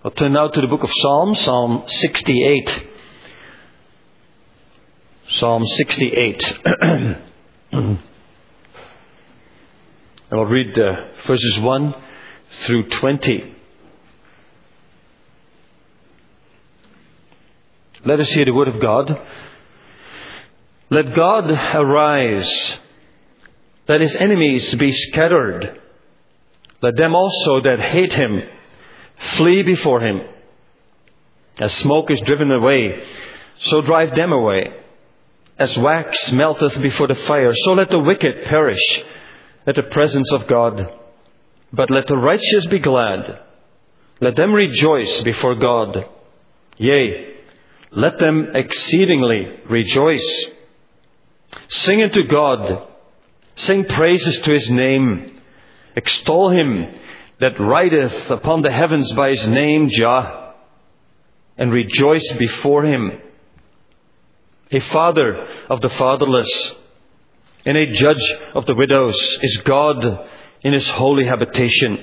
We'll turn now to the book of Psalms, Psalm 68. Psalm 68. And I'll read verses 1 through 20. Let us hear the word of God. Let God arise. Let his enemies be scattered. Let them also that hate him flee before him. As smoke is driven away, so drive them away. As wax melteth before the fire, so let the wicked perish at the presence of God. But let the righteous be glad. Let them rejoice before God. Yea, let them exceedingly rejoice. Sing unto God. Sing praises to his name. Extol him that rideth upon the heavens by his name, Jah. And rejoice before him. A father of the fatherless and a judge of the widows is God in his holy habitation.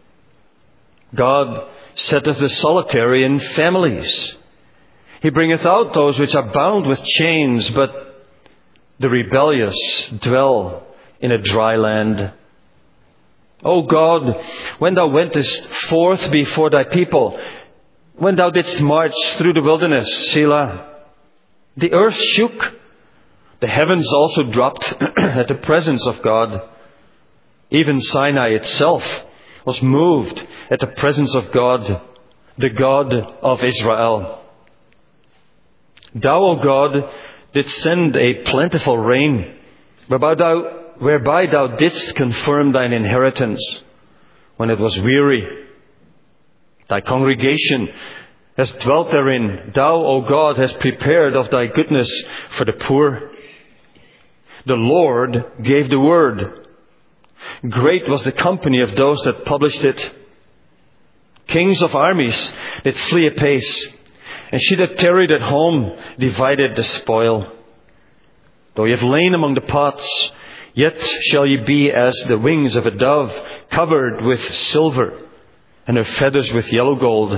God setteth the solitary in families. He bringeth out those which are bound with chains, but the rebellious dwell in a dry land. O God, when thou wentest forth before thy people, when thou didst march through the wilderness, Selah, the earth shook, the heavens also dropped at the presence of God. Even Sinai itself was moved at the presence of God, the God of Israel. Thou, O God, didst send a plentiful rain, whereby thou didst confirm thine inheritance when it was weary. Thy congregation has dwelt therein. Thou, O God, hast prepared of thy goodness for the poor. The Lord gave the word. Great was the company of those that published it. Kings of armies did flee apace, and she that tarried at home divided the spoil. Though ye have lain among the pots, yet shall ye be as the wings of a dove, covered with silver, and her feathers with yellow gold.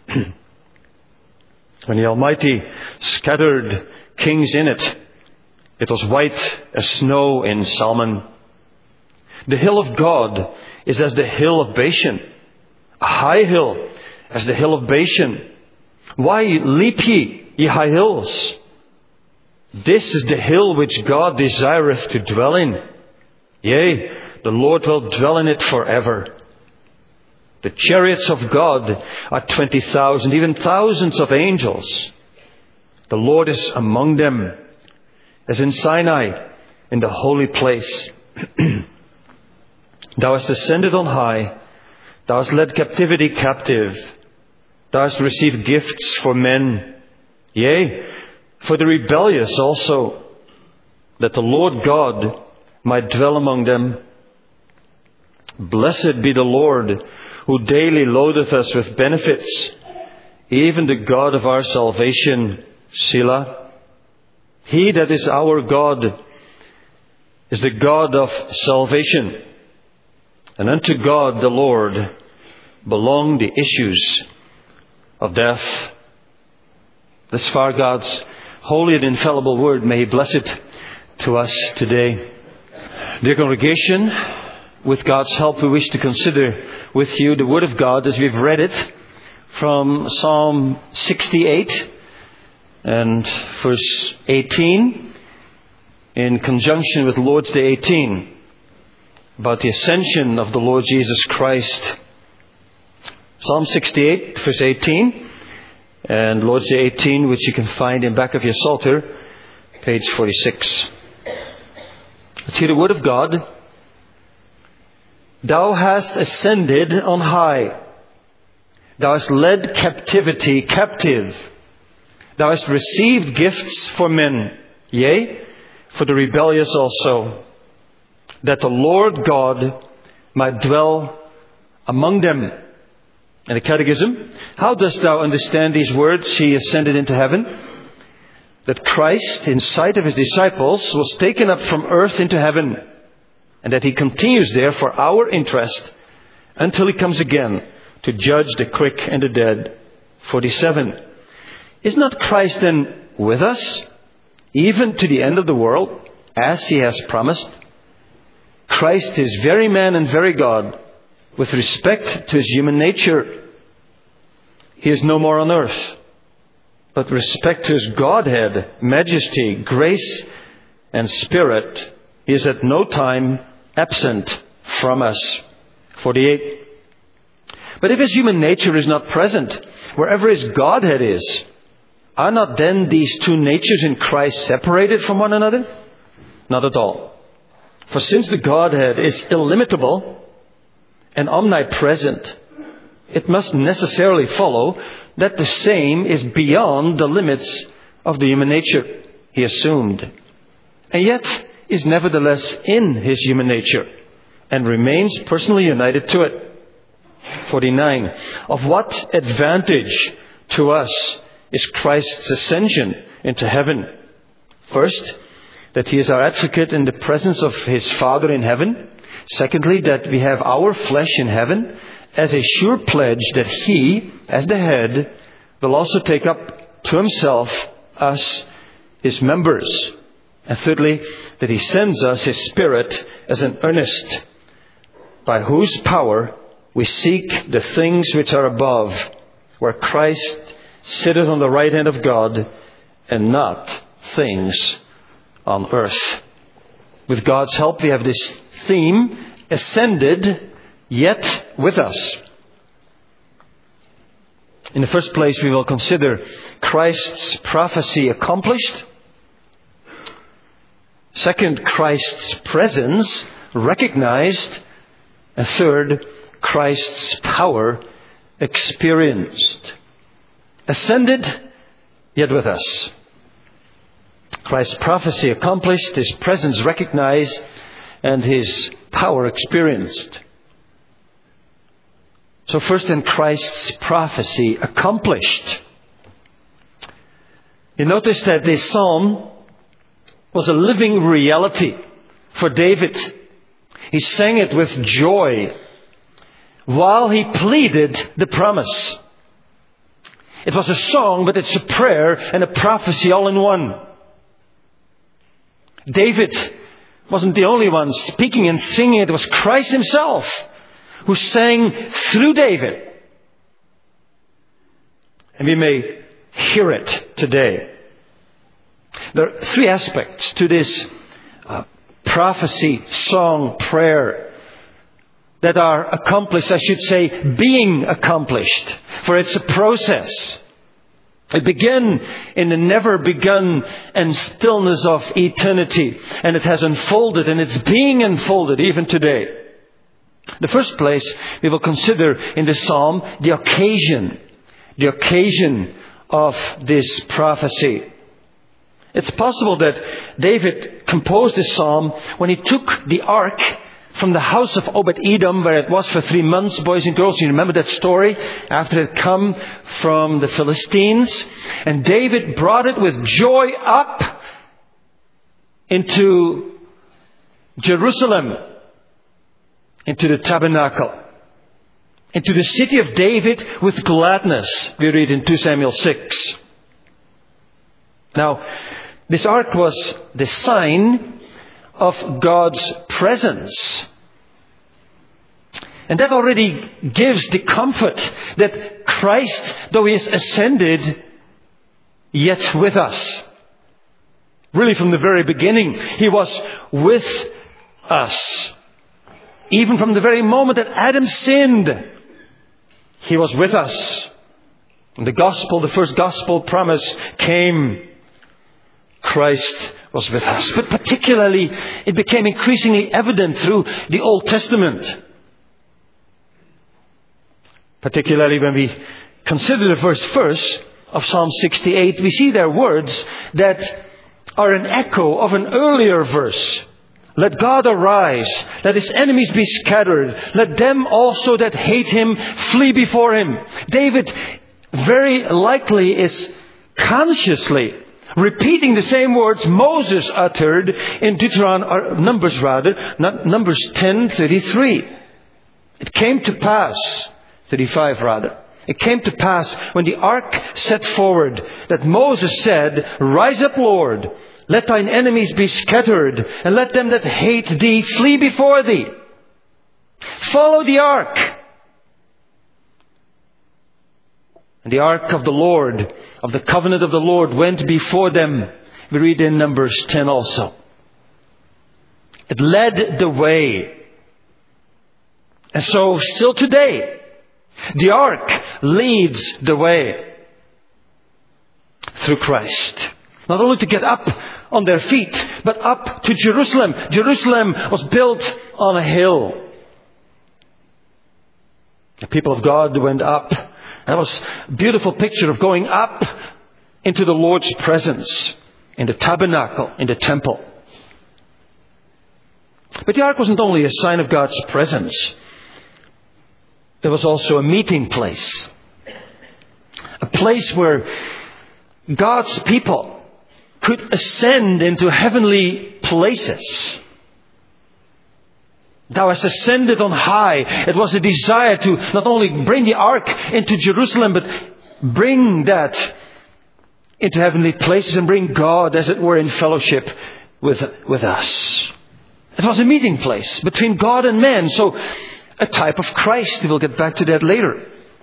When the Almighty scattered kings in it, it was white as snow in Salmon. The hill of God is as the hill of Bashan, a high hill as the hill of Bashan. Why leap ye high hills? This is the hill which God desireth to dwell in. Yea, the Lord will dwell in it forever. The chariots of God are 20,000, even thousands of angels. The Lord is among them, as in Sinai, in the holy place. Thou hast ascended on high. Thou hast led captivity captive. Thou hast received gifts for men. Yea, for the rebellious also, that the Lord God might dwell among them. Blessed be the Lord, who daily loadeth us with benefits, even the God of our salvation, Selah. He that is our God is the God of salvation, and unto God the Lord belong the issues of death. Thus far God's holy and infallible word, may He bless it to us today. Dear congregation, with God's help, we wish to consider with you the Word of God as we've read it from Psalm 68 and verse 18 in conjunction with Lord's Day 18 about the ascension of the Lord Jesus Christ. Psalm 68 verse 18 and Lord's Day 18, which you can find in back of your Psalter, page 46. Let's hear the Word of God. Thou hast ascended on high. Thou hast led captivity captive. Thou hast received gifts for men, yea, for the rebellious also, that the Lord God might dwell among them. And the Catechism, how dost thou understand these words? He ascended into heaven. That Christ, in sight of His disciples, was taken up from earth into heaven, and that He continues there for our interest until He comes again to judge the quick and the dead. 47. Is not Christ then with us, even to the end of the world, as He has promised? Christ is very man and very God. With respect to His human nature, He is no more on earth. But with respect to His Godhead, majesty, grace, and Spirit, He is at no time absent from us. 48. But if His human nature is not present, wherever His Godhead is, are not then these two natures in Christ separated from one another? Not at all. For since the Godhead is illimitable and omnipresent, it must necessarily follow that the same is beyond the limits of the human nature He assumed, and yet is nevertheless in His human nature and remains personally united to it. 49. Of what advantage to us is Christ's ascension into heaven? First, that He is our advocate in the presence of His Father in heaven. Secondly, that we have our flesh in heaven as a sure pledge that He, as the head, will also take up to Himself us, His members. And thirdly, that He sends us His Spirit as an earnest, by whose power we seek the things which are above, where Christ sitteth on the right hand of God, and not things on earth. With God's help, we have this theme, ascended, yet with us. In the first place, we will consider Christ's prophecy accomplished. Second, Christ's presence recognized. And third, Christ's power experienced. Ascended, yet with us. Christ's prophecy accomplished, His presence recognized, and His power experienced. So first, in Christ's prophecy accomplished. You notice that this psalm was a living reality for David. He sang it with joy while he pleaded the promise. It was a song, but it's a prayer and a prophecy all in one. David wasn't the only one speaking and singing. It was Christ Himself who sang through David. And we may hear it today. There are three aspects to this prophecy, song, prayer that are accomplished, I should say, being accomplished. For it's a process. It began in the never begun and stillness of eternity. And it has unfolded, and it's being unfolded even today. The first place we will consider in the psalm, the occasion of this prophecy. It's possible that David composed this psalm when he took the ark from the house of Obed-Edom, where it was for 3 months, boys and girls. You remember that story? After it had come from the Philistines. And David brought it with joy up into Jerusalem, into the tabernacle, into the city of David with gladness, we read in 2 Samuel 6. Now, this ark was the sign of God's presence. And that already gives the comfort that Christ, though He is ascended, yet with us. Really from the very beginning, He was with us. Even from the very moment that Adam sinned, He was with us. And the gospel, the first gospel promise came. Christ was with us. But particularly, it became increasingly evident through the Old Testament. Particularly when we consider the first verse of Psalm 68, we see there words that are an echo of an earlier verse. Let God arise, let His enemies be scattered, let them also that hate Him flee before Him. David very likely is consciously repeating the same words Moses uttered in Numbers 10:33. It came to pass 35 rather. It came to pass when the ark set forward that Moses said, "Rise up, Lord, let thine enemies be scattered, and let them that hate thee flee before thee. Follow the ark." And the ark of the Lord, of the covenant of the Lord, went before them. We read in Numbers 10 also. It led the way. And so still today, the ark leads the way through Christ. Not only to get up on their feet, but up to Jerusalem. Jerusalem was built on a hill. The people of God went up. That was a beautiful picture of going up into the Lord's presence, in the tabernacle, in the temple. But the ark wasn't only a sign of God's presence. There was also a meeting place. A place where God's people could ascend into heavenly places. Thou hast ascended on high. It was a desire to not only bring the ark into Jerusalem, but bring that into heavenly places and bring God, as it were, in fellowship with us. It was a meeting place between God and man. So, a type of Christ. We'll get back to that later.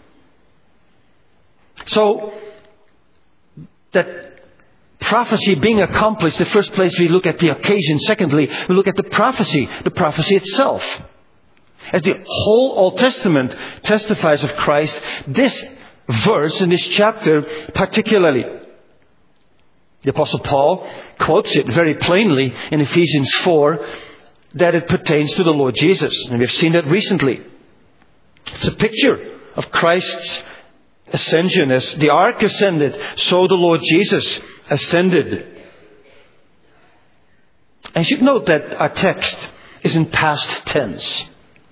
So, that prophecy being accomplished, the first place we look at the occasion. Secondly, we look at the prophecy itself. As the whole Old Testament testifies of Christ, this verse in this chapter particularly. The Apostle Paul quotes it very plainly in Ephesians 4 that it pertains to the Lord Jesus. And we've seen that recently. It's a picture of Christ's ascension. As the ark ascended, so the Lord Jesus ascended. And you should note that our text is in past tense.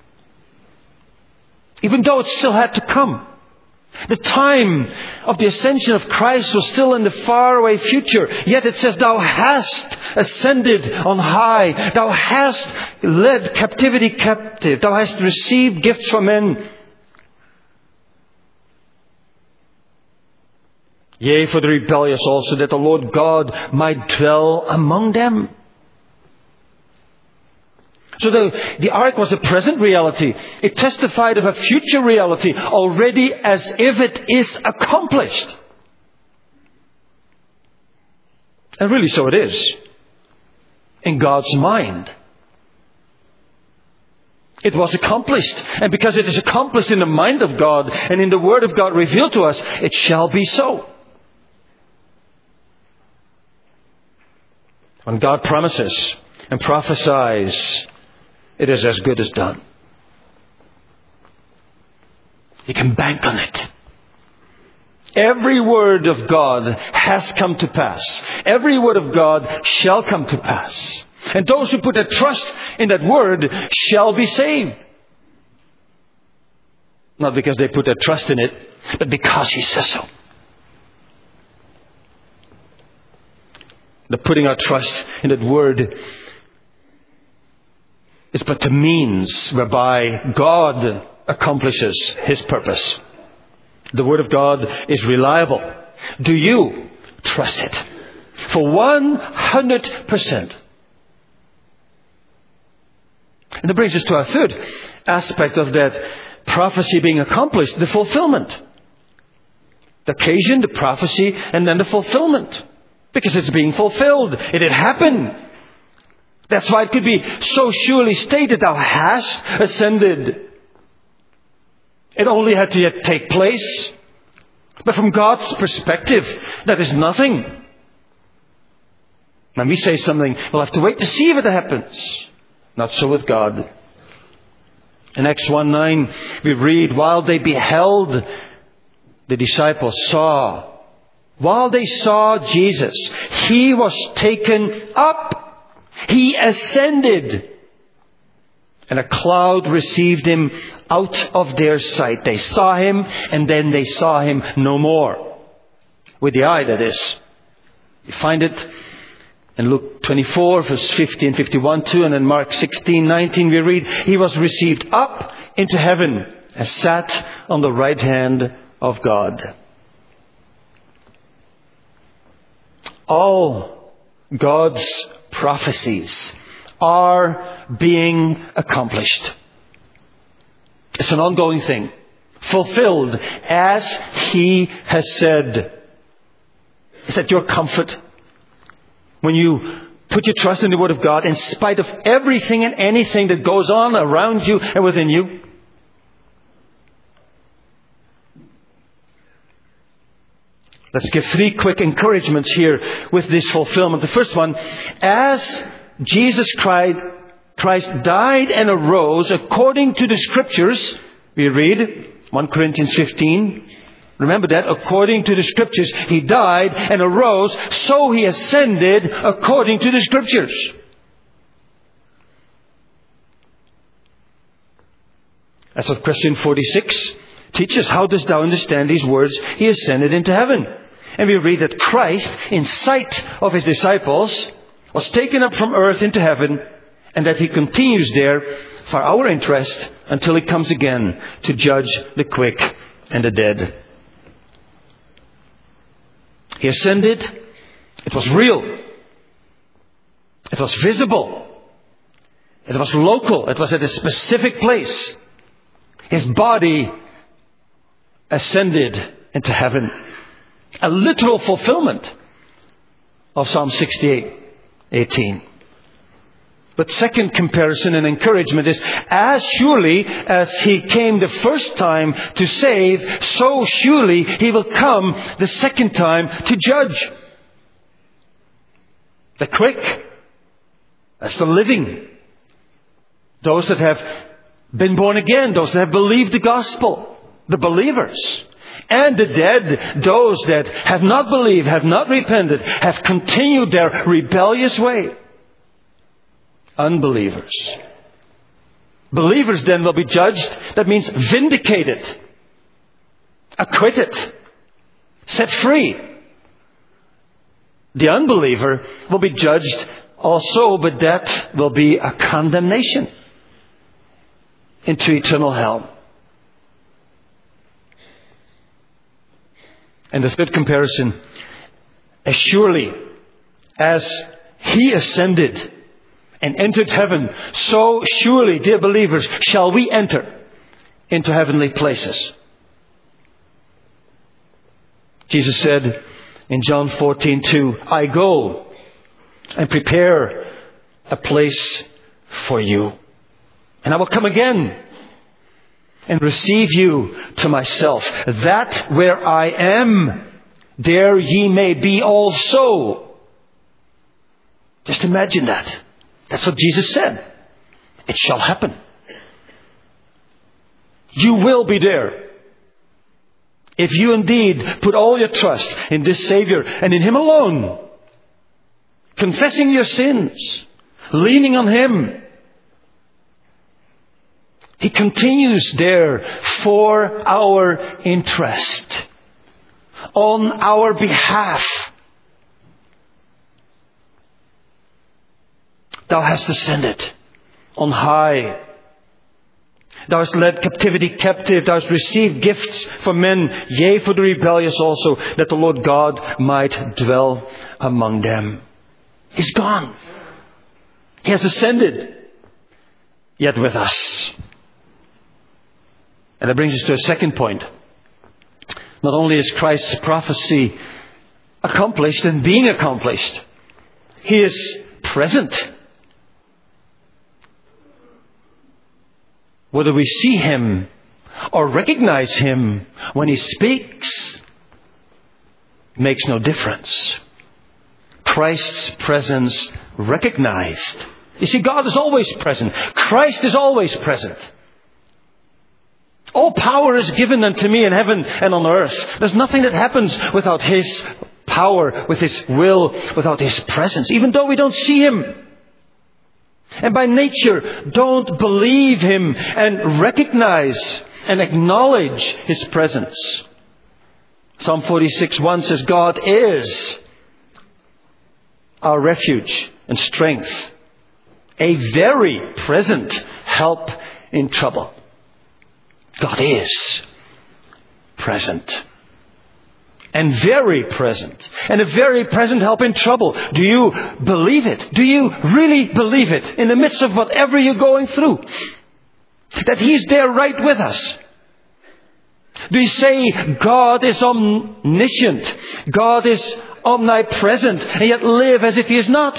Even though it still had to come. The time of the ascension of Christ was still in the faraway future. Yet it says, "Thou hast ascended on high. Thou hast led captivity captive. Thou hast received gifts from men. Yea, for the rebellious also, that the Lord God might dwell among them." So the ark was a present reality. It testified of a future reality already as if it is accomplished. And really so it is. In God's mind. It was accomplished. And because it is accomplished in the mind of God and in the Word of God revealed to us, it shall be so. When God promises and prophesies, it is as good as done. You can bank on it. Every word of God has come to pass. Every word of God shall come to pass. And those who put their trust in that word shall be saved. Not because they put their trust in it, but because He says so. The putting our trust in that word is but the means whereby God accomplishes His purpose. The Word of God is reliable. Do you trust it? For 100%. And that brings us to our third aspect of that prophecy being accomplished, the fulfillment. The occasion, the prophecy, and then the fulfillment. Because it's being fulfilled. It had happened. That's why it could be so surely stated, "Thou hast ascended." It only had to yet take place. But from God's perspective, that is nothing. When we say something, we'll have to wait to see if it happens. Not so with God. In Acts 1:9, we read, "While they beheld," the disciples saw. While they saw Jesus, He was taken up. He ascended. And a cloud received Him out of their sight. They saw Him, and then they saw Him no more. With the eye, that is. You find it in Luke 24, verse 50 and 51 too. And in Mark 16:19 we read, "He was received up into heaven and sat on the right hand of God. All God's prophecies are being accomplished. It's an ongoing thing. Fulfilled as He has said. Is that your comfort? When you put your trust in the Word of God in spite of everything and anything that goes on around you and within you? Let's give 3 quick encouragements here with this fulfillment. The first one, as Jesus Christ died and arose according to the Scriptures, we read 1 Corinthians 15. Remember that, according to the Scriptures, He died and arose, so He ascended according to the Scriptures. That's what question 46 teaches. How dost thou understand these words? He ascended into heaven. And we read that Christ, in sight of His disciples, was taken up from earth into heaven, and that He continues there for our interest until He comes again to judge the quick and the dead. He ascended. It was real. It was visible. It was local. It was at a specific place. His body ascended into heaven. A literal fulfillment of Psalm 68:18. But second comparison and encouragement is, as surely as He came the first time to save, so surely He will come the second time to judge. The quick, as the living. Those that have been born again, those that have believed the gospel, the believers. And the dead, those that have not believed, have not repented, have continued their rebellious way. Unbelievers. Believers then will be judged. That means vindicated, acquitted, set free. The unbeliever will be judged also, but that will be a condemnation into eternal hell. And the third comparison, as surely as He ascended and entered heaven, so surely, dear believers, shall we enter into heavenly places. Jesus said in John 14:2, I go and prepare a place for you. And I will come again and receive you to myself, that where I am, there ye may be also. Just imagine that. That's what Jesus said. It shall happen. You will be there. If you indeed put all your trust in this Savior and in Him alone, confessing your sins, leaning on Him, He continues there for our interest, on our behalf. Thou hast ascended on high. Thou hast led captivity captive. Thou hast received gifts for men, yea, for the rebellious also, that the Lord God might dwell among them. He's gone. He has ascended, yet with us. And that brings us to a second point. Not only is Christ's prophecy accomplished and being accomplished, He is present. Whether we see Him or recognize Him when He speaks makes no difference. Christ's presence recognized. You see, God is always present. Christ is always present. All power is given unto me in heaven and on earth. There's nothing that happens without His power, with His will, without His presence, even though we don't see Him. And by nature, don't believe Him and recognize and acknowledge His presence. Psalm 46:1 says, God is our refuge and strength, a very present help in trouble. God is present. And very present. And a very present help in trouble. Do you believe it? Do you really believe it? In the midst of whatever you're going through. That He's there right with us. Do you say God is omniscient? God is omnipresent. And yet live as if He is not?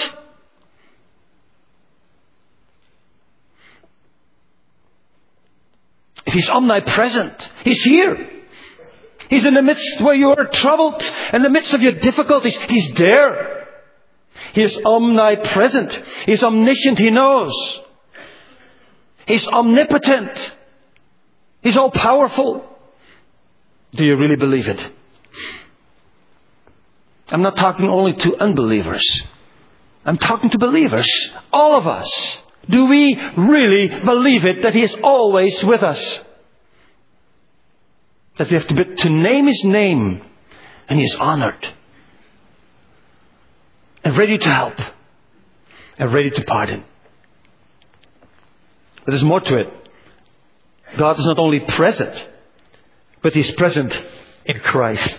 If He's omnipresent, He's here. He's in the midst where you are troubled, in the midst of your difficulties. He's there. He is omnipresent. He's omniscient. He knows. He's omnipotent. He's all powerful. Do you really believe it? I'm not talking only to unbelievers. I'm talking to believers. All of us. Do we really believe it that He is always with us? That we have to name His name, and He is honored, and ready to help, and ready to pardon. But there's more to it. God is not only present, but He's present in Christ.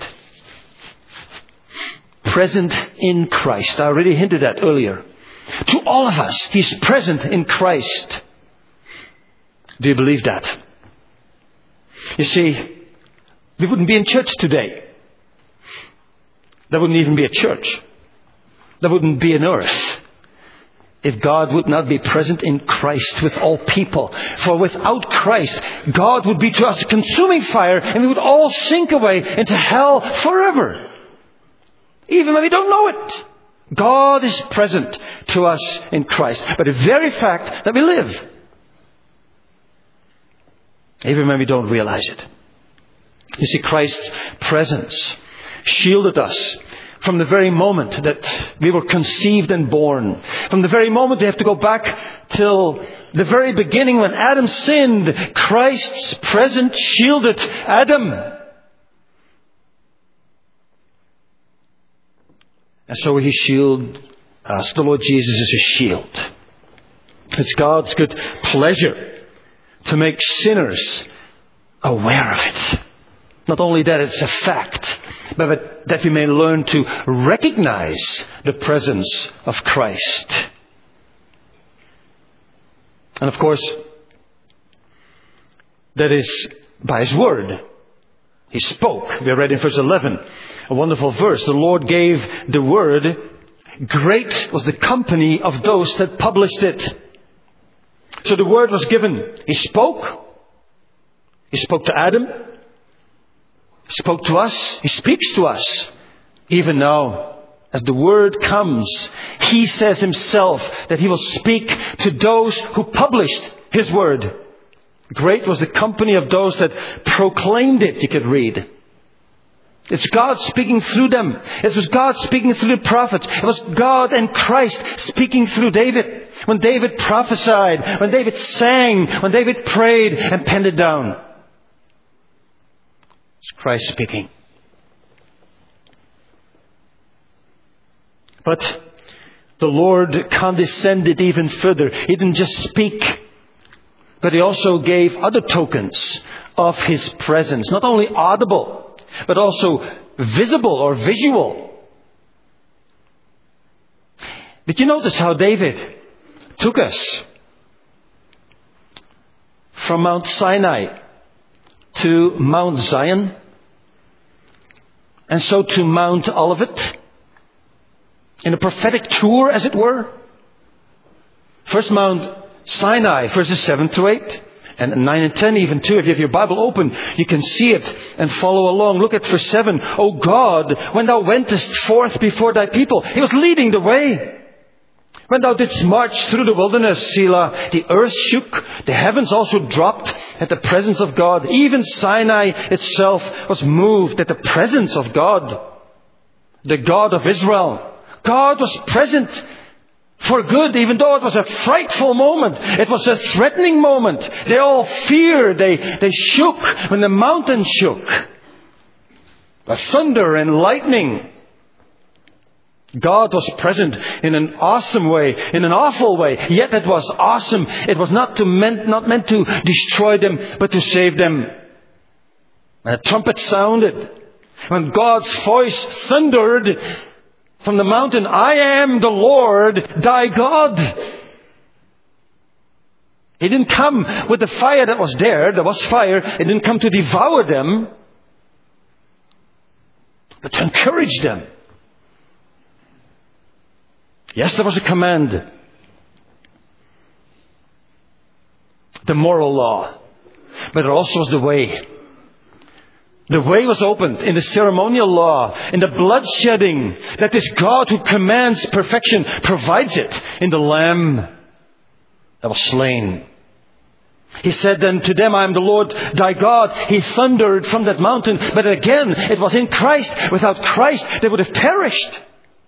Present in Christ. I already hinted at earlier. To all of us, He's present in Christ. Do you believe that? You see, we wouldn't be in church today. There wouldn't even be a church. There wouldn't be an earth if God would not be present in Christ with all people. For without Christ, God would be to us a consuming fire, and we would all sink away into hell forever. Even when we don't know it. God is present to us in Christ. By the very fact that we live. Even when we don't realize it. You see, Christ's presence shielded us from the very moment that we were conceived and born. From the very moment, we have to go back till the very beginning when Adam sinned. Christ's presence shielded Adam. And so He shielded us. The Lord Jesus is a shield. It's God's good pleasure to make sinners aware of it. Not only that it's a fact, but that we may learn to recognize the presence of Christ. And of course, that is by His Word. He spoke. We read in verse 11, a wonderful verse. The Lord gave the Word. Great was the company of those that published it. So the Word was given. He spoke. He spoke to Adam. He spoke to us. He speaks to us. Even now, as the Word comes, He says Himself that He will speak to those who published His Word. Great was the company of those that proclaimed it, you could read. It's God speaking through them. It was God speaking through the prophets. It was God and Christ speaking through David. When David prophesied, when David sang, when David prayed and penned it down. It's Christ speaking. But the Lord condescended even further. He didn't just speak, but He also gave other tokens of His presence. Not only audible, but also visible or visual. Did you notice how David took us from Mount Sinai to Mount Zion, and so to Mount Olivet, in a prophetic tour, as it were? First Mount Sinai, verses 7 to 8, and 9 and 10 even too. If you have your Bible open, you can see it and follow along. Look at verse 7. O God, when Thou wentest forth before Thy people, He was leading the way. When Thou didst march through the wilderness, Selah, the earth shook, the heavens also dropped at the presence of God. Even Sinai itself was moved at the presence of God, the God of Israel. God was present for good, even though it was a frightful moment. It was a threatening moment. They all feared. They shook when the mountain shook. The thunder and lightning. God was present in an awesome way, in an awful way. Yet it was awesome. It was not meant to destroy them, but to save them. And a trumpet sounded. When God's voice thundered from the mountain, I am the Lord, thy God. He didn't come with the fire that was there. There was fire. It didn't come to devour them, but to encourage them. Yes, there was a command. The moral law. But there also was the way. The way was opened in the ceremonial law, in the bloodshedding, that this God who commands perfection provides it in the Lamb that was slain. He said then to them, I am the Lord thy God. He thundered from that mountain. But again, it was in Christ. Without Christ, they would have perished.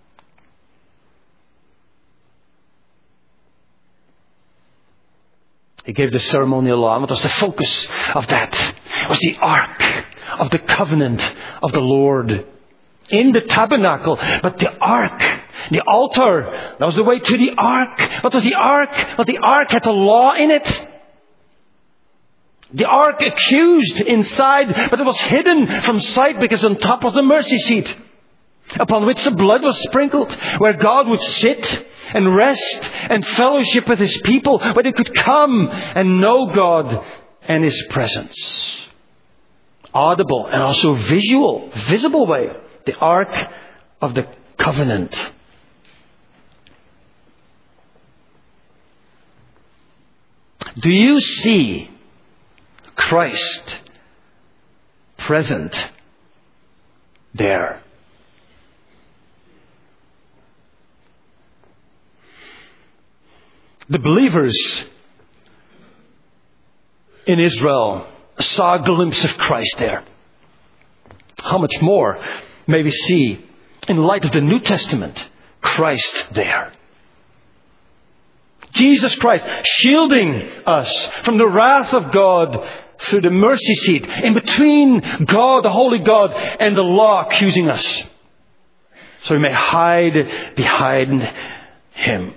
He gave the ceremonial law. And what was the focus of that? It was the ark of the covenant of the Lord. In the tabernacle. But the ark, the altar, that was the way to the ark. What was the ark? Well, the ark had the law in it. The ark accused inside, but it was hidden from sight because on top was the mercy seat, upon which the blood was sprinkled, where God would sit and rest and fellowship with His people, where they could come and know God and His presence. Audible and also visible way. The ark of the covenant. Do you see Christ present there? The believers in Israel saw a glimpse of Christ there. How much more may we see, in light of the New Testament, Christ there? Jesus Christ shielding us from the wrath of God through the mercy seat, in between God, the holy God, and the law accusing us. So we may hide behind Him.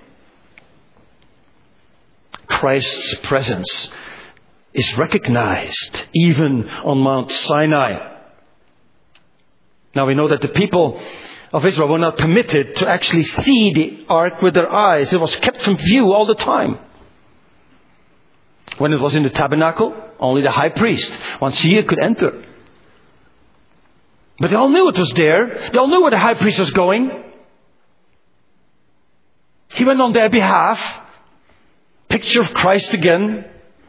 Christ's presence is recognized even on Mount Sinai. Now we know that the people of Israel were not permitted to actually see the ark with their eyes. It was kept from view all the time. When it was in the tabernacle, only the high priest, once a year, could enter. But they all knew it was there. They all knew where the high priest was going. He went on their behalf. Picture of Christ again.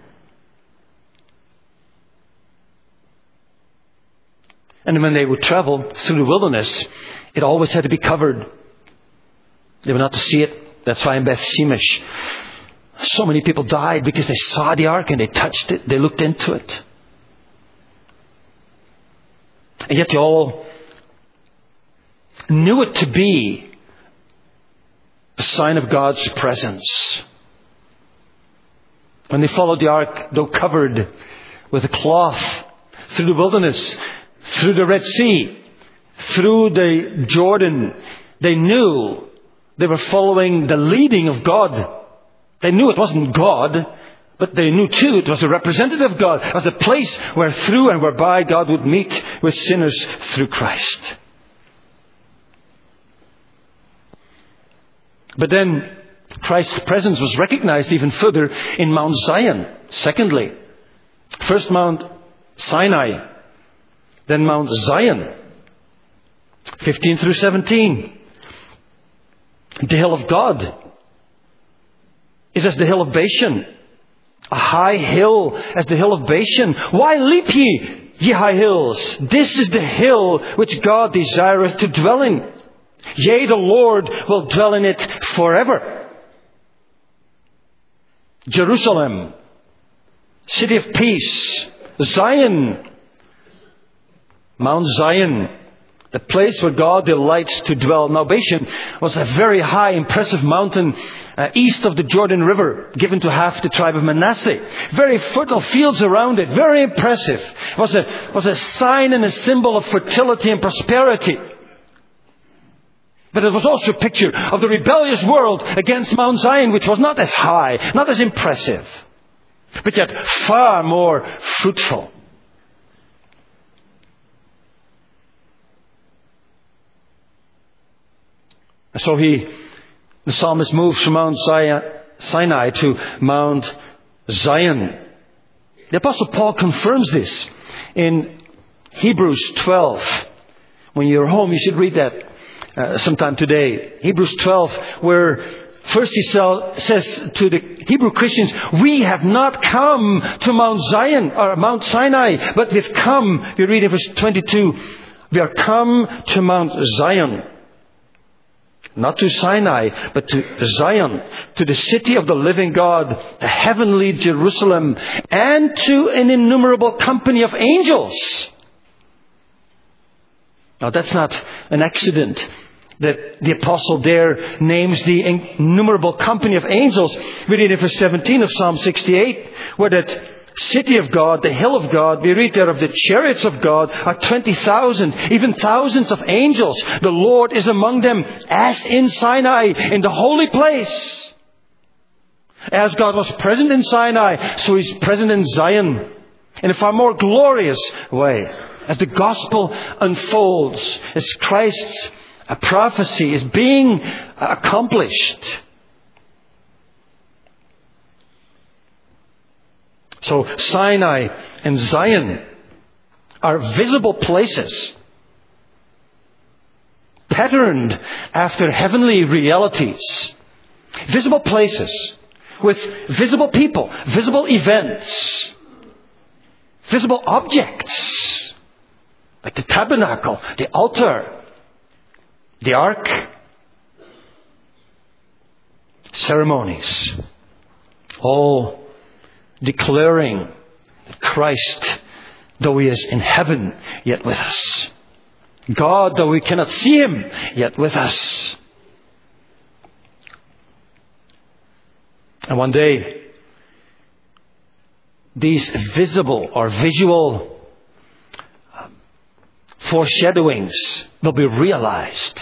And when they would travel through the wilderness, it always had to be covered. They were not to see it. That's why in Beth Shemesh, so many people died because they saw the ark and they touched it. They looked into it. And yet they all knew it to be a sign of God's presence. When they followed the ark, though covered with a cloth, through the wilderness, through the Red Sea, through the Jordan, they knew they were following the leading of God. They knew it wasn't God, but they knew too it was a representative of God. It was a place where through and whereby God would meet with sinners through Christ. But then Christ's presence was recognized even further in Mount Zion. Secondly, first Mount Sinai, then Mount Zion, 15 through 17. The hill of God is as the hill of Bashan, a high hill as the hill of Bashan. Why leap ye high hills? This is the hill which God desireth to dwell in. Yea, the Lord will dwell in it forever. Jerusalem, city of peace. Zion, Mount Zion, the place where God delights to dwell. Now Bashan was a very high, impressive mountain east of the Jordan River, given to half the tribe of Manasseh. Very fertile fields around it, very impressive. It was a sign and a symbol of fertility and prosperity. But it was also a picture of the rebellious world against Mount Zion, which was not as high, not as impressive, but yet far more fruitful. And so the psalmist moves from Mount Sinai to Mount Zion. The Apostle Paul confirms this in Hebrews 12. When you're home, you should read that sometime today. Hebrews 12, where first he says to the Hebrew Christians, we have not come to Mount Zion or Mount Sinai, but we've come, we read in verse 22, we are come to Mount Zion. Not to Sinai, but to Zion, to the city of the living God, the heavenly Jerusalem, and to an innumerable company of angels. Now that's not an accident that the apostle there names the innumerable company of angels. We read in verse 17 of Psalm 68, where that city of God, the hill of God, we read there of the chariots of God are 20,000, even thousands of angels. The Lord is among them, as in Sinai, in the holy place. As God was present in Sinai, so He's present in Zion in a far more glorious way. As the gospel unfolds, as Christ's prophecy is being accomplished. So Sinai and Zion are visible places, patterned after heavenly realities. Visible places with visible people, visible events, visible objects. Like the tabernacle, the altar, the ark, ceremonies, all declaring that Christ, though He is in heaven, yet with us. God, though we cannot see Him, yet with us. And one day, these visible or visual foreshadowings will be realized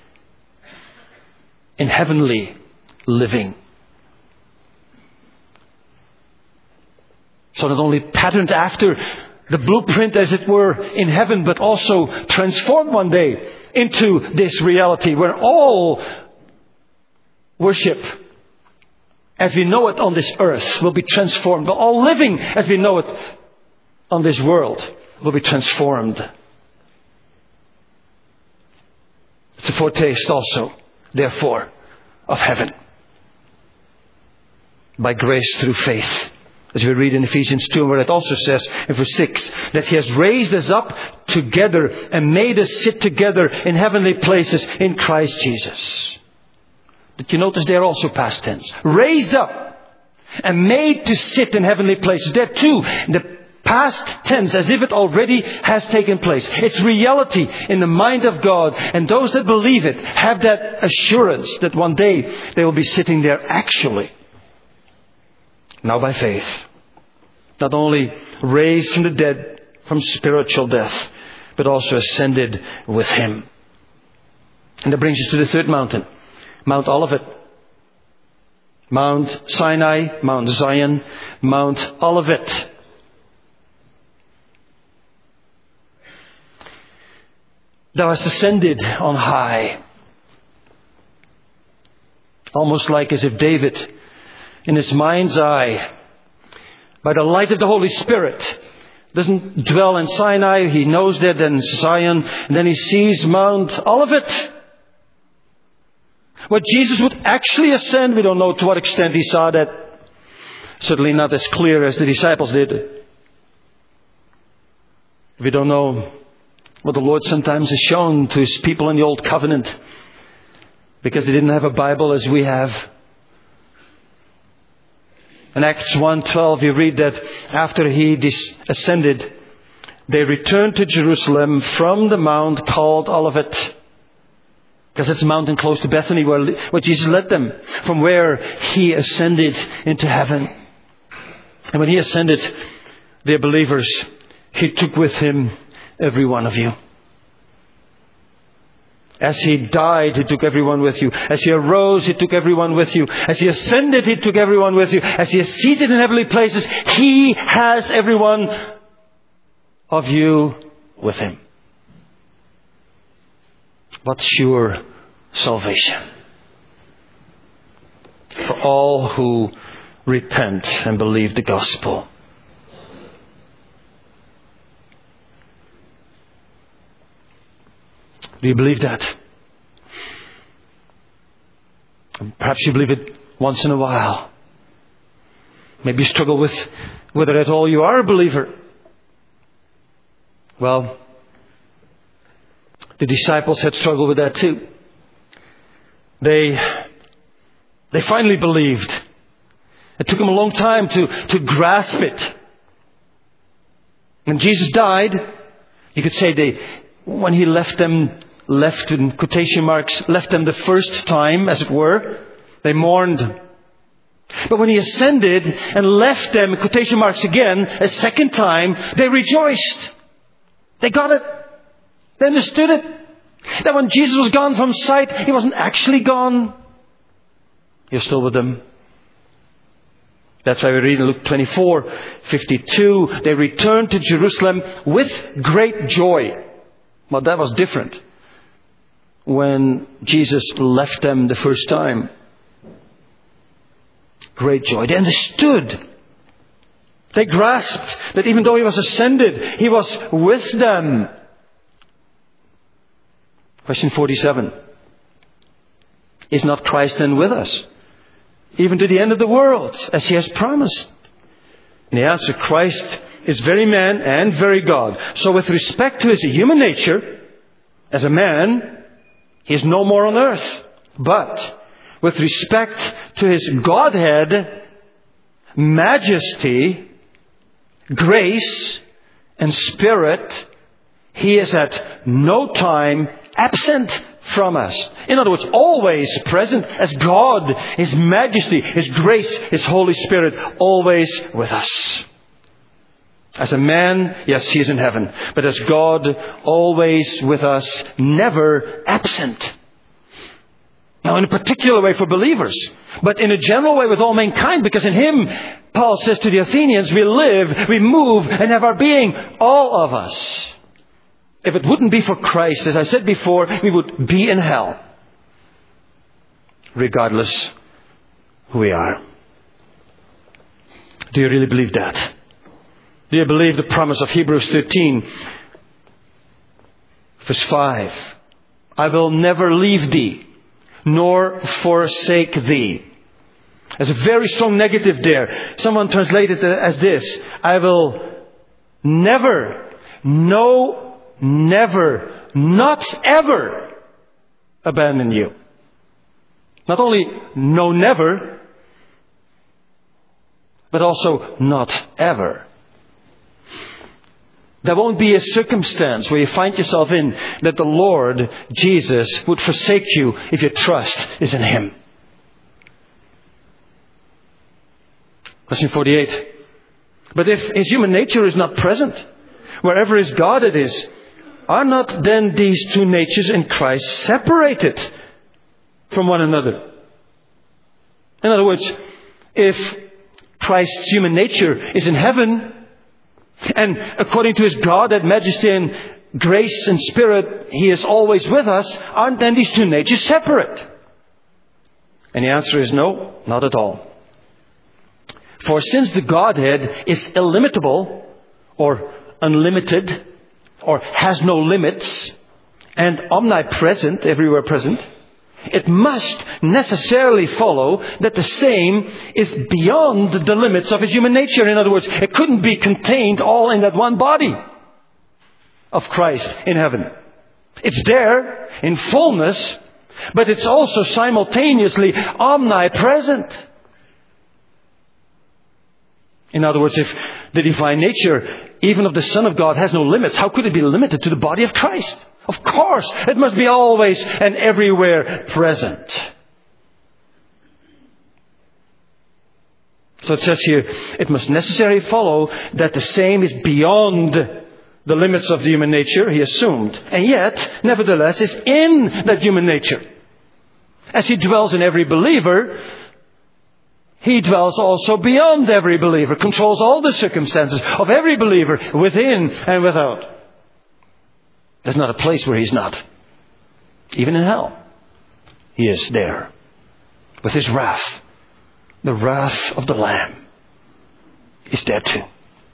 in heavenly living. So not only patterned after the blueprint, as it were, in heaven, but also transformed one day into this reality where all worship as we know it on this earth will be transformed. But all living as we know it on this world will be transformed. It's a foretaste also, therefore, of heaven. By grace through faith. As we read in Ephesians 2, where it also says in verse 6, that He has raised us up together and made us sit together in heavenly places in Christ Jesus. Did you notice there also past tense? Raised up and made to sit in heavenly places. There too, the past tense, as if it already has taken place. It's reality in the mind of God. And those that believe it have that assurance that one day they will be sitting there actually. Now by faith. Not only raised from the dead, from spiritual death, but also ascended with Him. And that brings us to the third mountain. Mount Olivet. Mount Sinai, Mount Zion, Mount Olivet. Thou hast ascended on high. Almost like as if David, in his mind's eye, by the light of the Holy Spirit, doesn't dwell in Sinai. He knows that in Zion. And then he sees Mount Olivet. What Jesus would actually ascend, we don't know to what extent he saw that. Certainly not as clear as the disciples did. We don't know what the Lord sometimes has shown to His people in the Old Covenant, because they didn't have a Bible as we have. In Acts 1:12 you read that after He ascended, they returned to Jerusalem from the mount called Olivet. Because it's a mountain close to Bethany where Jesus led them, from where He ascended into heaven. And when He ascended, dear believers, He took with Him every one of you. As He died, He took everyone with you. As He arose, He took everyone with you. As He ascended, He took everyone with you. As He is seated in heavenly places, He has every one of you with Him. What sure salvation for all who repent and believe the gospel. Do you believe that? Perhaps you believe it once in a while. Maybe you struggle with whether at all you are a believer. Well, the disciples had struggled with that too. They finally believed. It took them a long time to grasp it. When Jesus died, you could say when He left them in quotation marks, left them the first time, as it were, they mourned. But when He ascended and left them, in quotation marks again, a second time, they rejoiced. They got it. They understood it. That when Jesus was gone from sight, He wasn't actually gone. He was still with them. That's why we read in Luke 24:52, they returned to Jerusalem with great joy. Well, that was different when Jesus left them the first time. Great joy. They understood. They grasped that even though He was ascended, He was with them. Question 47. Is not Christ then with us, even to the end of the world, as He has promised? And the answer, Christ is very man and very God. So with respect to His human nature, as a man, He is no more on earth. But with respect to His Godhead, majesty, grace, and Spirit, He is at no time absent from us. In other words, always present as God, His majesty, His grace, His Holy Spirit, always with us. As a man, yes, He is in heaven. But as God, always with us, never absent. Now, in a particular way for believers, but in a general way with all mankind, because in Him, Paul says to the Athenians, we live, we move, and have our being, all of us. If it wouldn't be for Christ, as I said before, we would be in hell, regardless who we are. Do you really believe that? Do you believe the promise of Hebrews 13, verse 5? I will never leave thee, nor forsake thee. There's a very strong negative there. Someone translated it as this: I will never, never, not ever abandon you. Not only no never, but also not ever. There won't be a circumstance where you find yourself in that the Lord Jesus would forsake you if your trust is in Him. Question 48. But if His human nature is not present, wherever His Godhead is, are not then these two natures in Christ separated from one another? In other words, if Christ's human nature is in heaven, and according to His Godhead, majesty and grace and Spirit, He is always with us, aren't then these two natures separate? And the answer is no, not at all. For since the Godhead is illimitable, or unlimited, or has no limits, and omnipresent, everywhere present, it must necessarily follow that the same is beyond the limits of His human nature. In other words, it couldn't be contained all in that one body of Christ in heaven. It's there in fullness, but it's also simultaneously omnipresent. In other words, if the divine nature, even of the Son of God, has no limits, how could it be limited to the body of Christ? Of course, it must be always and everywhere present. So it says here, it must necessarily follow that the same is beyond the limits of the human nature, he assumed. And yet, nevertheless, is in that human nature. As he dwells in every believer, he dwells also beyond every believer, controls all the circumstances of every believer, within and without. There's not a place where he's not. Even in hell, he is there with his wrath. The wrath of the Lamb is there too.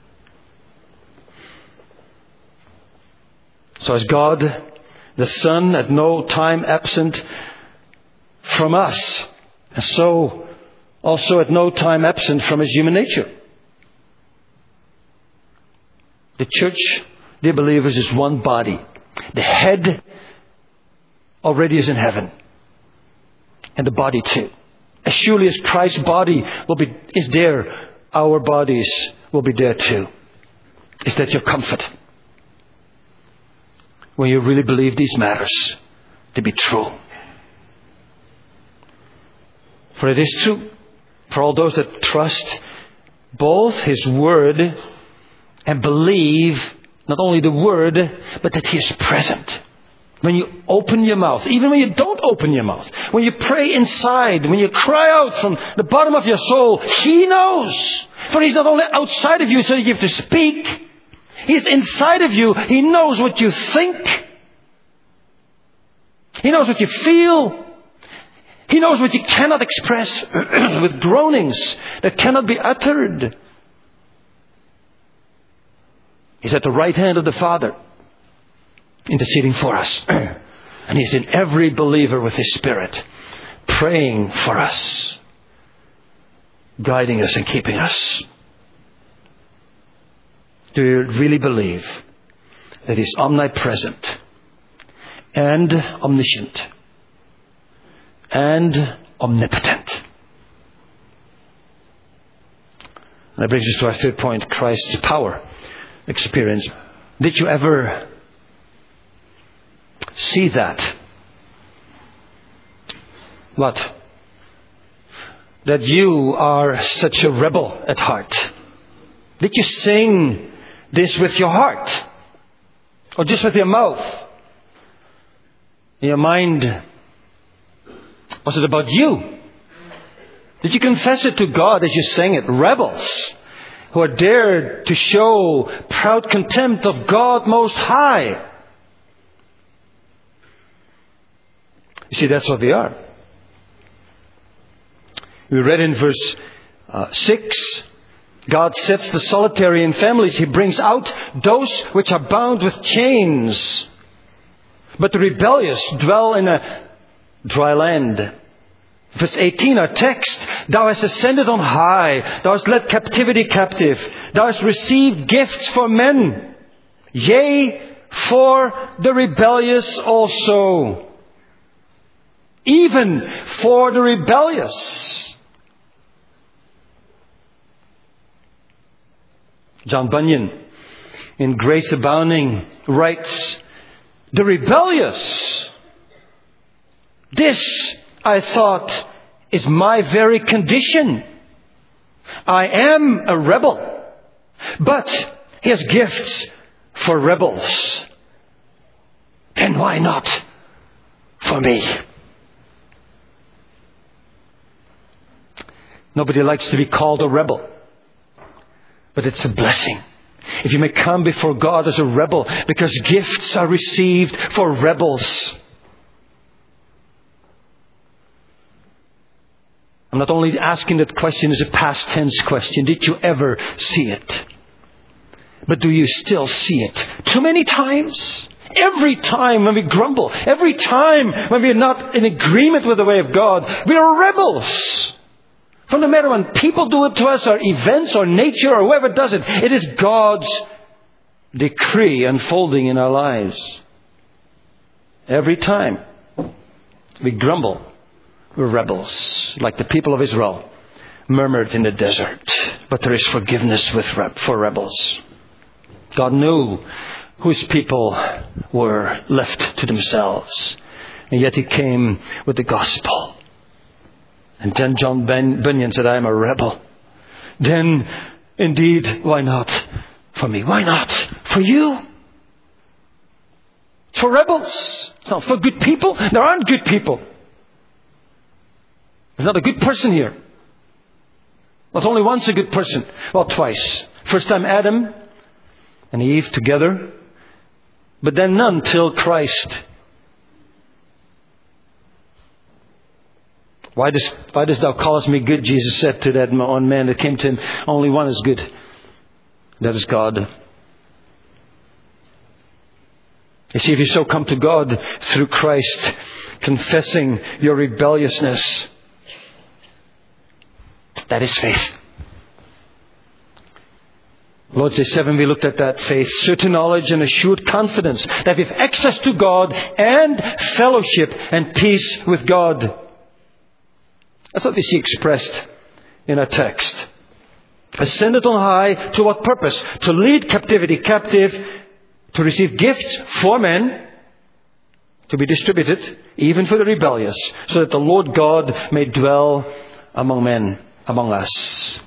So as God, the Son, at no time absent from us, and so also at no time absent from his human nature. The church, dear believers, is one body. The head already is in heaven. And the body too. As surely as Christ's body is there, our bodies will be there too. Is that your comfort? When you really believe these matters to be true. For it is true for all those that trust both his word and believe not only the word, but that he is present. When you open your mouth, even when you don't open your mouth, when you pray inside, when you cry out from the bottom of your soul, he knows. For he's not only outside of you so you have to speak. He's inside of you. He knows what you think. He knows what you feel. He knows what you cannot express with groanings that cannot be uttered. He's at the right hand of the Father, interceding for us. And he's in every believer with his Spirit, praying for us, guiding us and keeping us. Do you really believe that he's omnipresent and omniscient and omnipotent? And that brings us to our third point, Christ's power experience. Did you ever see that? What? That you are such a rebel at heart. Did you sing this with your heart? Or just with your mouth? In your mind? Was it about you? Did you confess it to God as you sang it? Rebels who are dared to show proud contempt of God Most High. You see, that's what we are. We read in verse 6, God sets the solitary in families. He brings out those which are bound with chains. But the rebellious dwell in a dry land. Verse 18, our text, thou hast ascended on high. Thou hast led captivity captive. Thou hast received gifts for men. Yea, for the rebellious also. Even for the rebellious. John Bunyan, in Grace Abounding, writes, the rebellious. This, I thought, is my very condition. I am a rebel. But he has gifts for rebels. Then why not for me? Nobody likes to be called a rebel. But it's a blessing if you may come before God as a rebel, because gifts are received for rebels. I'm not only asking that question as a past tense question. Did you ever see it? But do you still see it? Too many times. Every time when we grumble, every time when we're not in agreement with the way of God, we are rebels. For no matter when people do it to us, or events, or nature, or whoever does it, it is God's decree unfolding in our lives. Every time we grumble, we're rebels, like the people of Israel murmured in the desert. But there is forgiveness for rebels. God knew whose people were left to themselves, and yet He came with the gospel. And then John Bunyan said, I am a rebel. Then, indeed, why not for me? Why not for you? It's for rebels. It's not for good people. There aren't good people. There's not a good person here. Not only once a good person. Well, twice. First time Adam and Eve together. But then none till Christ. Why dost thou callest me good? Jesus said to that one man that came to him. Only one is good. That is God. You see, if you so come to God through Christ, confessing your rebelliousness, that is faith. Lord's Day 7, we looked at that faith. Certain knowledge and assured confidence that we have access to God and fellowship and peace with God. That's what we see expressed in our text. Ascended on high, to what purpose? To lead captivity captive, to receive gifts for men, to be distributed, even for the rebellious, so that the Lord God may dwell among men, among us.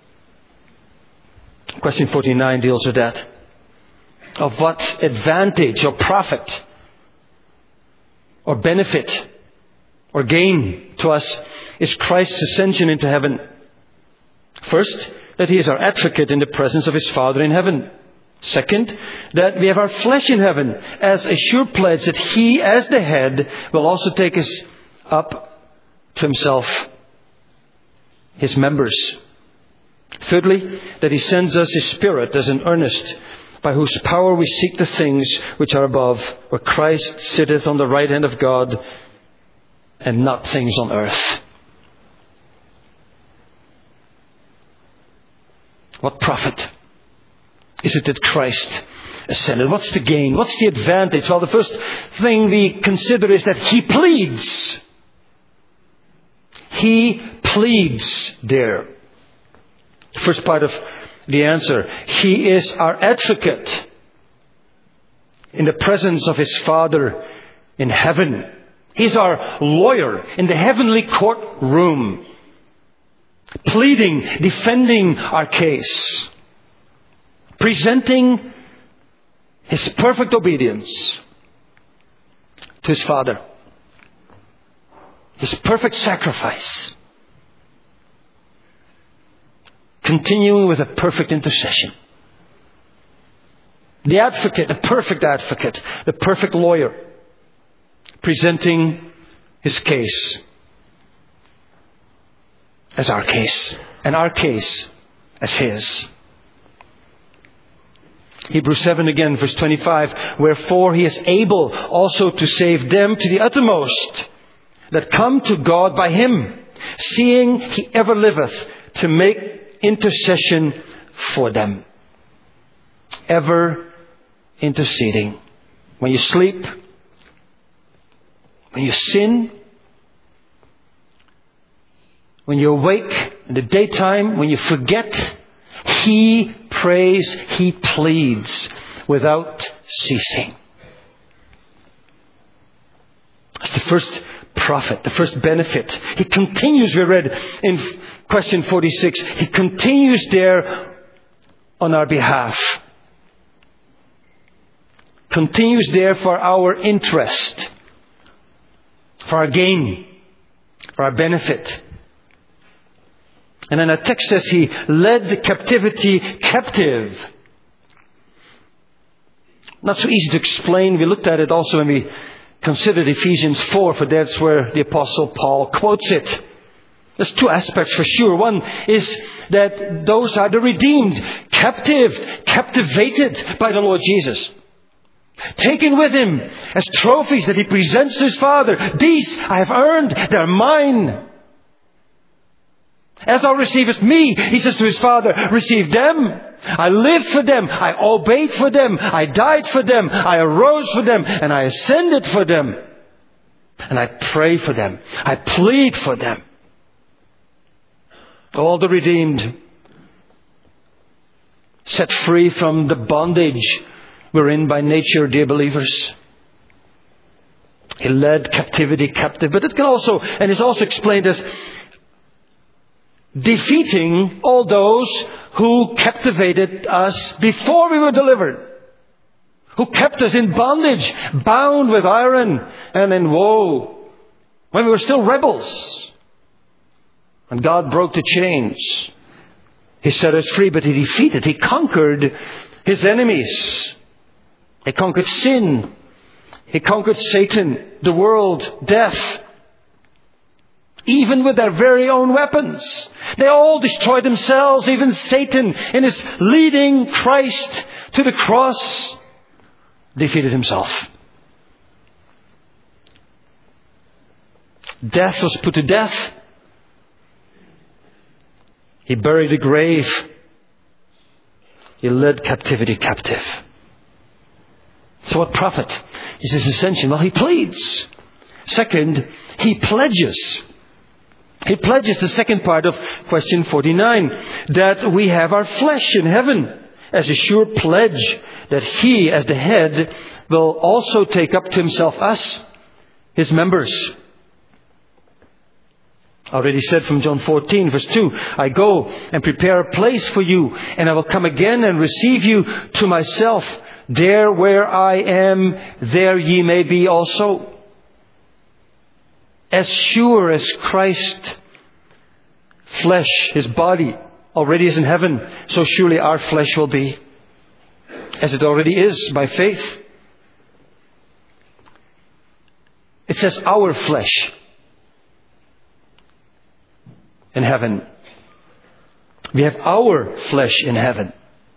Question 49 deals with that. Of what advantage or profit or benefit or gain to us is Christ's ascension into heaven? First, that He is our advocate in the presence of His Father in heaven. Second, that we have our flesh in heaven as a sure pledge that He, as the head, will also take us up to Himself, His members. Thirdly, that He sends us His Spirit as an earnest, by whose power we seek the things which are above, where Christ sitteth on the right hand of God, and not things on earth. What profit is it that Christ ascended? What's the gain? What's the advantage? Well, the first thing we consider is that He pleads. He pleads there. The first part of the answer. He is our advocate in the presence of His Father in heaven. He's our lawyer in the heavenly courtroom, pleading, defending our case, presenting His perfect obedience to His Father, His perfect sacrifice, continuing with a perfect intercession. The advocate, the perfect lawyer, presenting His case as our case, and our case as His. Hebrews 7 again, verse 25. Wherefore He is able also to save them to the uttermost that come to God by Him, seeing He ever liveth to make intercession for them. Ever interceding. When you sleep, when you sin, when you awake in the daytime, when you forget, He prays, He pleads without ceasing. That's the first profit, the first benefit. He continues, we read in question 46, He continues there on our behalf. Continues there for our interest, for our gain, for our benefit. And then our text says He led the captivity captive. Not so easy to explain. We looked at it also when we considered Ephesians 4, for that's where the Apostle Paul quotes it. There's two aspects for sure. One is that those are the redeemed, captivated by the Lord Jesus. Taken with Him as trophies that He presents to His Father. These I have earned, they're mine. As thou receivest me, He says to His Father, receive them. I lived for them. I obeyed for them. I died for them. I arose for them. And I ascended for them. And I pray for them. I plead for them. All the redeemed, set free from the bondage we're in by nature, dear believers. He led captivity captive. But it can also, and is also explained as defeating all those who captivated us before we were delivered. who kept us in bondage, bound with iron and in woe, when we were still rebels. And God broke the chains. He set us free, but He conquered His enemies. He conquered sin. He conquered Satan, the world, death. Even with their very own weapons. They all destroyed themselves, even Satan, in his leading Christ to the cross, defeated himself. Death was put to death. He buried the grave. He led captivity captive. So what profit is his ascension? Well, he pleads. Second, he pledges. He pledges, the second part of question 49, that we have our flesh in heaven as a sure pledge that He, as the head, will also take up to Himself us, His members. I already said from John 14, verse 2, I go and prepare a place for you, and I will come again and receive you to myself. There where I am, there ye may be also. As sure as Christ, flesh, His body, already is in heaven, so surely our flesh will be, as it already is by faith. It says our flesh in heaven. We have our flesh in heaven.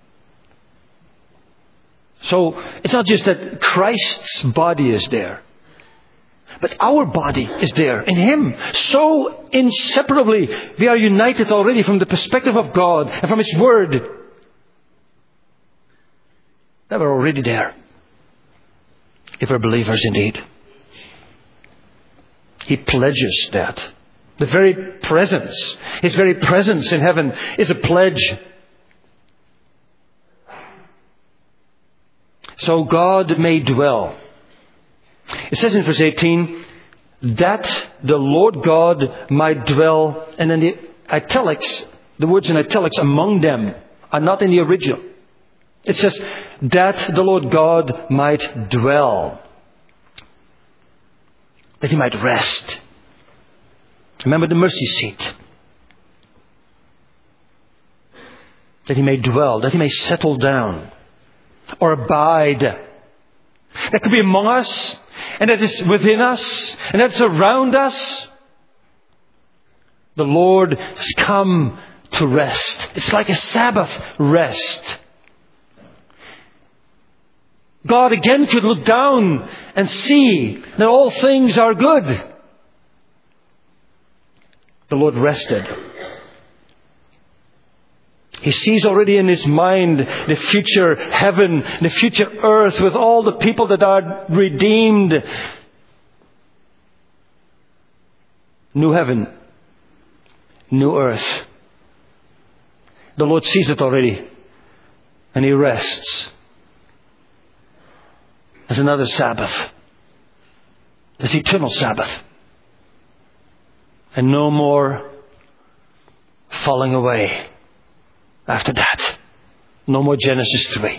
So it's not just that Christ's body is there, but our body is there in Him. So inseparably we are united already from the perspective of God and from His Word. That we're already there, if we're believers indeed. He pledges that. The very presence, His very presence in heaven is a pledge. So God may dwell. It says in verse 18, that the Lord God might dwell, and then the italics, the words in italics among them are not in the original. It says, that the Lord God might dwell. That He might rest. Remember the mercy seat. That He may dwell, that He may settle down or abide. That could be among us, and that is within us, and that's around us. The Lord has come to rest. It's like a Sabbath rest. God again could look down and see that all things are good. The Lord rested. He sees already in His mind the future heaven, the future earth with all the people that are redeemed. New heaven, new earth. The Lord sees it already, and He rests. There's another Sabbath. There's eternal Sabbath. And no more falling away after that. No more Genesis 3.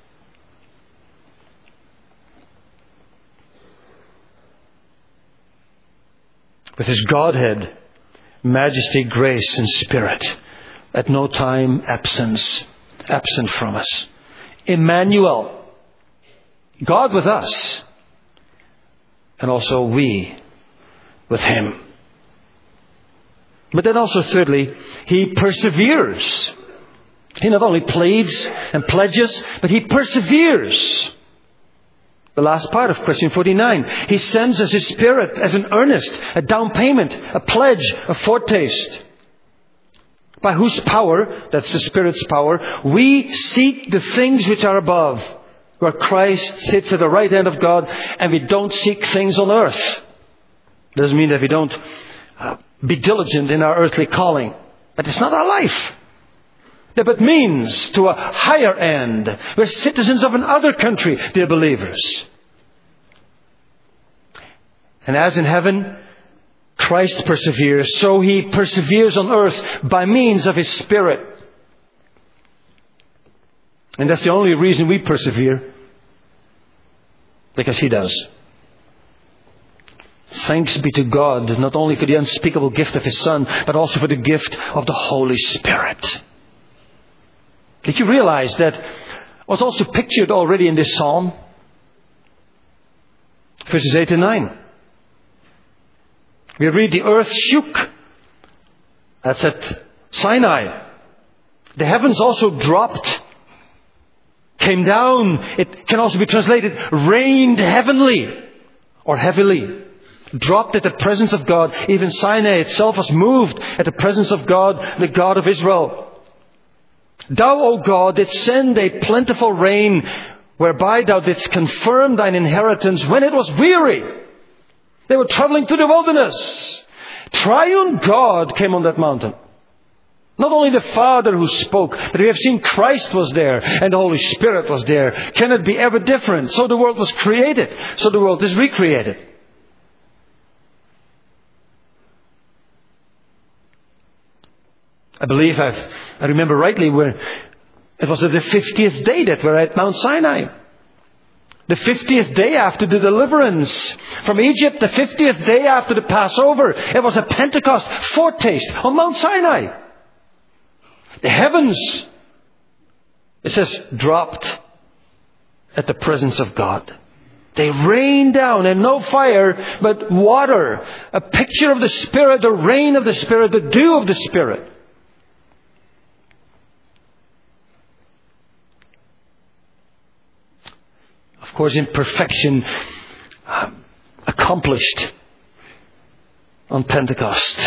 With His Godhead, majesty, grace, and Spirit, at no time absent from us. Emmanuel, God with us, and also we with Him. But then also thirdly, He perseveres. He not only pleads and pledges, but He perseveres. The last part of question 49. He sends us His Spirit as an earnest, a down payment, a pledge, a foretaste. By whose power, that's the Spirit's power, we seek the things which are above, where Christ sits at the right hand of God, and we don't seek things on earth. Doesn't mean that we don't be diligent in our earthly calling. But it's not our life. That but means to a higher end. We're citizens of another country, dear believers. And as in heaven, Christ perseveres, so He perseveres on earth by means of His Spirit. And that's the only reason we persevere. Because He does. Thanks be to God, not only for the unspeakable gift of His Son, but also for the gift of the Holy Spirit. Did you realize that was also pictured already in this psalm? Verses 8 and 9. We read the earth shook. That's at Sinai. The heavens also dropped. Came down. It can also be translated rained heavenly or heavily. Dropped at the presence of God. Even Sinai itself was moved at the presence of God, the God of Israel. Thou, O God, didst send a plentiful rain, whereby Thou didst confirm Thine inheritance when it was weary. They were traveling through the wilderness. Triune God came on that mountain. Not only the Father who spoke, but we have seen Christ was there and the Holy Spirit was there. Can it be ever different? So the world was created. So the world is recreated. I believe I remember rightly where it was the 50th day that we're at Mount Sinai. The 50th day after the deliverance from Egypt, the 50th day after the Passover. It was a Pentecost foretaste on Mount Sinai. The heavens, it says, dropped at the presence of God. They rained down, and no fire, but water. A picture of the Spirit, the rain of the Spirit, the dew of the Spirit. Of course, in perfection, accomplished on Pentecost.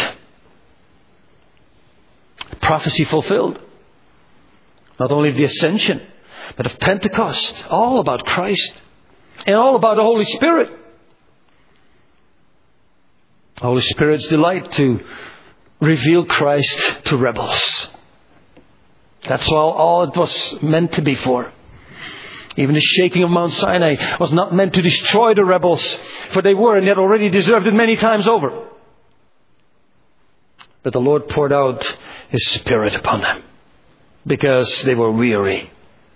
Prophecy fulfilled. Not only of the ascension, but of Pentecost. All about Christ. And all about the Holy Spirit. The Holy Spirit's delight to reveal Christ to rebels. That's all it was meant to be for. Even the shaking of Mount Sinai was not meant to destroy the rebels, for they were and had already deserved it many times over. But the Lord poured out His Spirit upon them because they were weary.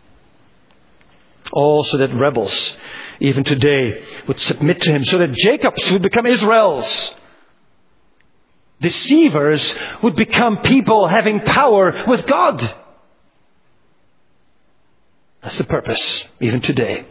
All so that rebels, even today, would submit to Him, so that Jacob's would become Israel's. Deceivers would become people having power with God. That's the purpose, even today.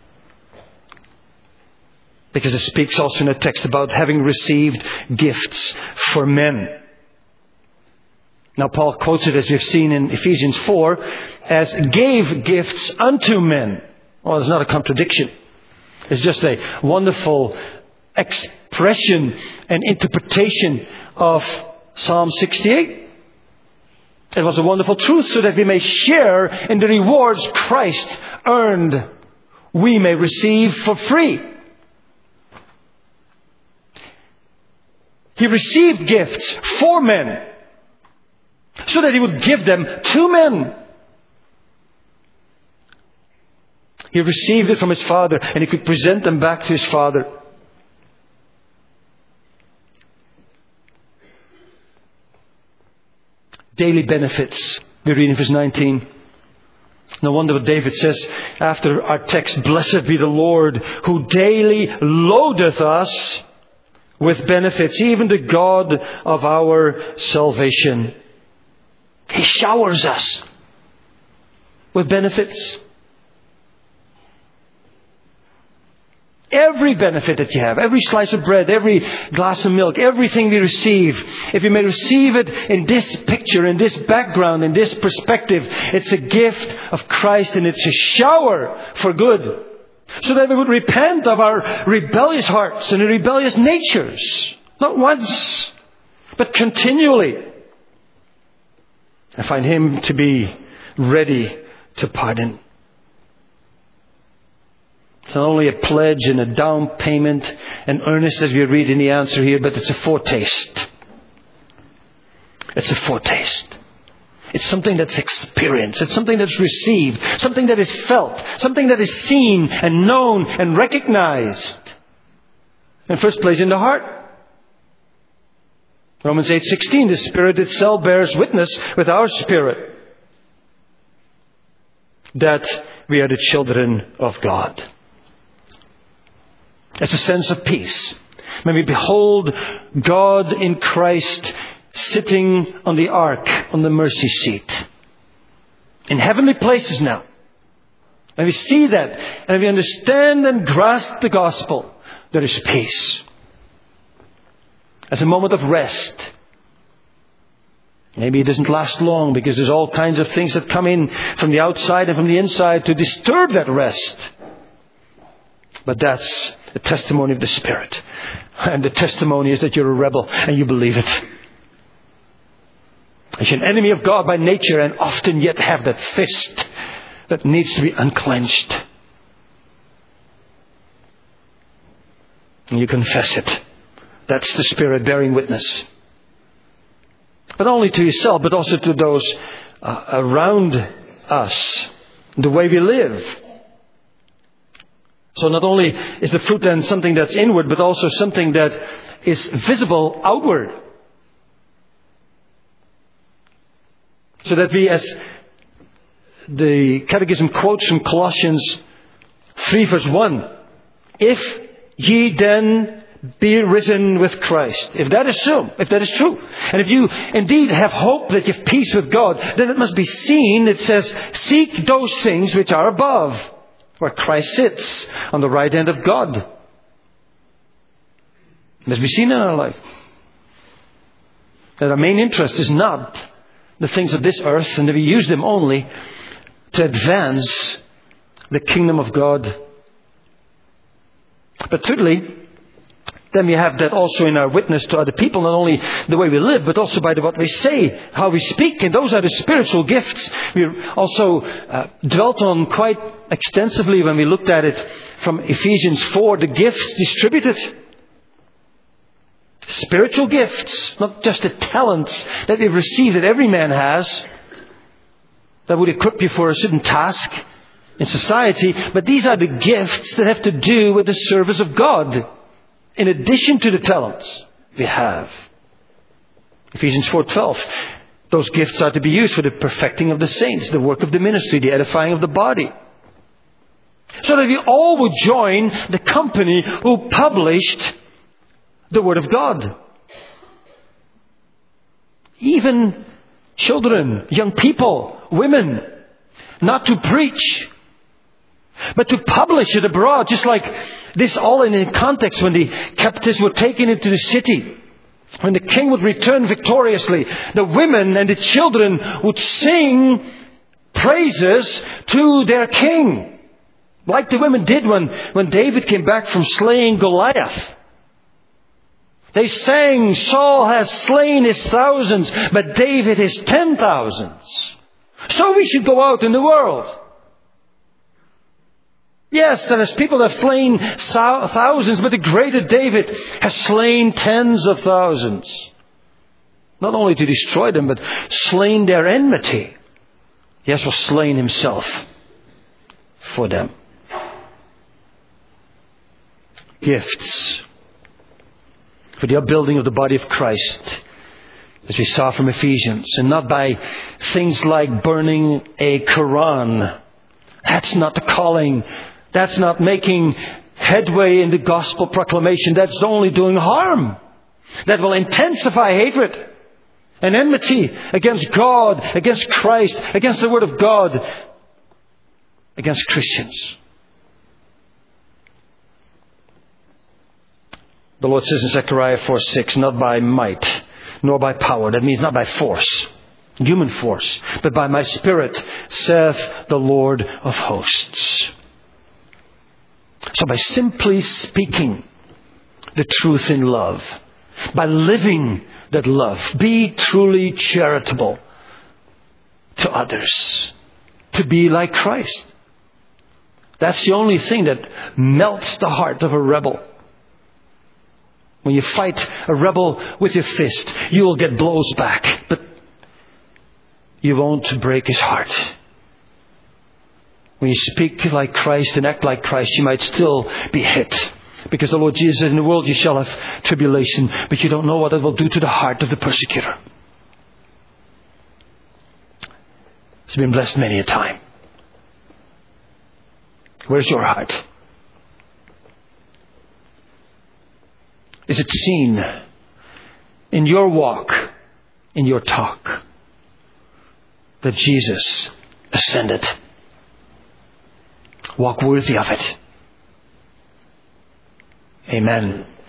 Because it speaks also in a text about having received gifts for men. Now Paul quotes it, as we've seen in Ephesians 4, as gave gifts unto men. Well, it's not a contradiction. It's just a wonderful expression and interpretation of Psalm 68. It was a wonderful truth, so that we may share in the rewards Christ earned. We may receive for free. He received gifts for men, so that He would give them to men. He received it from His Father, and He could present them back to His Father. Daily benefits. We read in verse 19. No wonder what David says after our text. Blessed be the Lord, who daily loadeth us with benefits, even the God of our salvation. He showers us with benefits. Every benefit that you have, every slice of bread, every glass of milk, everything we receive, if you may receive it in this picture, in this background, in this perspective, it's a gift of Christ, and it's a shower for good. So that we would repent of our rebellious hearts and rebellious natures. Not once, but continually. And find Him to be ready to pardon. It's not only a pledge and a down payment and earnest as we read in the answer here, but it's a foretaste. It's a foretaste. It's something that's experienced. It's something that's received. Something that is felt. Something that is seen and known and recognized. In first place, in the heart. Romans 8:16, the Spirit itself bears witness with our spirit that we are the children of God. It's a sense of peace. When we behold God in Christ sitting on the ark, on the mercy seat. In heavenly places now. And we see that, and we understand and grasp the gospel, there is peace. As a moment of rest. Maybe it doesn't last long because there's all kinds of things that come in from the outside and from the inside to disturb that rest. But that's the testimony of the Spirit. And the testimony is that you're a rebel and you believe it. You're an enemy of God by nature and often yet have that fist that needs to be unclenched. And you confess it. That's the Spirit bearing witness. But not only to yourself, but also to those around us. The way we live. So not only is the fruit then something that's inward, but also something that is visible outward. So that we, as the Catechism quotes from Colossians 3 verse 1, if ye then be risen with Christ. If that is so, if that is true, and if you indeed have hope that you have peace with God, then it must be seen, it says, seek those things which are above, where Christ sits on the right hand of God. It must be seen in our life. That our main interest is not the things of this earth, and that we use them only to advance the kingdom of God. But thirdly, then we have that also in our witness to other people, not only the way we live, but also by what we say, how we speak. And those are the spiritual gifts we also dwelt on quite extensively when we looked at it from Ephesians 4, the gifts distributed. Spiritual gifts, not just the talents that we've received that every man has, that would equip you for a certain task in society, but these are the gifts that have to do with the service of God. In addition to the talents we have. Ephesians 4:12. Those gifts are to be used for the perfecting of the saints, the work of the ministry, the edifying of the body. So that we all would join the company who published the Word of God. Even children, young people, women, not to preach, but to publish it abroad, just like this all in a context when the captives were taken into the city. When the king would return victoriously, the women and the children would sing praises to their king. Like the women did when David came back from slaying Goliath. They sang, Saul has slain his thousands, but David his 10,000s. So we should go out in the world. Yes, there is people that have slain thousands, but the greater David has slain tens of thousands. Not only to destroy them, but slain their enmity. Yes, was slain himself for them. Gifts for the upbuilding of the body of Christ, as we saw from Ephesians, and not by things like burning a Quran. That's not the calling. That's not making headway in the gospel proclamation. That's only doing harm. That will intensify hatred and enmity against God, against Christ, against the Word of God, against Christians. The Lord says in Zechariah 4:6, not by might, nor by power. That means not by force, human force, but by my Spirit, saith the Lord of hosts. So by simply speaking the truth in love, by living that love, be truly charitable to others, to be like Christ. That's the only thing that melts the heart of a rebel. When you fight a rebel with your fist, you will get blows back, but you won't break his heart. When you speak like Christ and act like Christ, you might still be hit. Because the Lord Jesus said, in the world you shall have tribulation, but you don't know what it will do to the heart of the persecutor. It's been blessed many a time. Where's your heart? Is it seen in your walk, in your talk, that Jesus ascended? Walk worthy of it. Amen.